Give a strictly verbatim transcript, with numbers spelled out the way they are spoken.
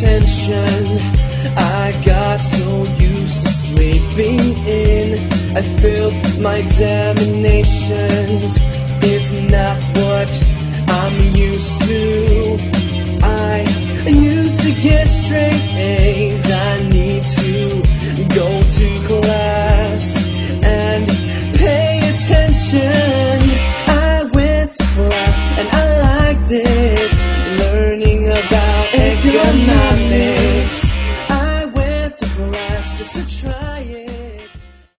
attention. I got so used to sleeping in. I failed my examination.